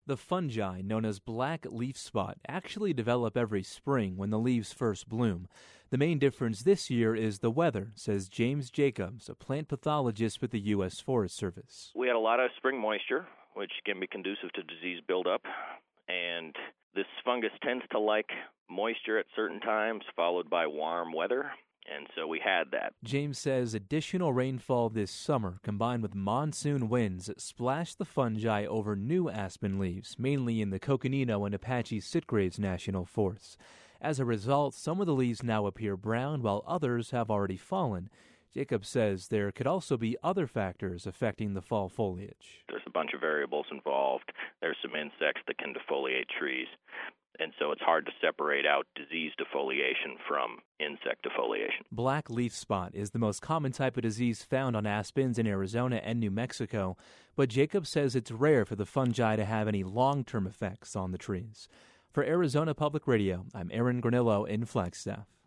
The fungi, known as black leaf spot, actually develop every spring when the leaves first bloom. The main difference this year is the weather, says James Jacobs, a plant pathologist with the U.S. Forest Service. We had a lot of spring moisture, which can be conducive to disease buildup, and this fungus tends to like moisture at certain times, followed by warm weather. And so we had that. James says additional rainfall this summer, combined with monsoon winds, splashed the fungi over new aspen leaves, mainly in the Coconino and Apache Sitgraves National Forests. As a result, some of the leaves now appear brown, while others have already fallen. Jacob says there could also be other factors affecting the fall foliage. There's a bunch of variables involved. There's some insects that can defoliate trees. And so it's hard to separate out disease defoliation from insect defoliation. Black leaf spot is the most common type of disease found on aspens in Arizona and New Mexico, but Jacob says it's rare for the fungi to have any long-term effects on the trees. For Arizona Public Radio, I'm Aaron Granillo in Flagstaff.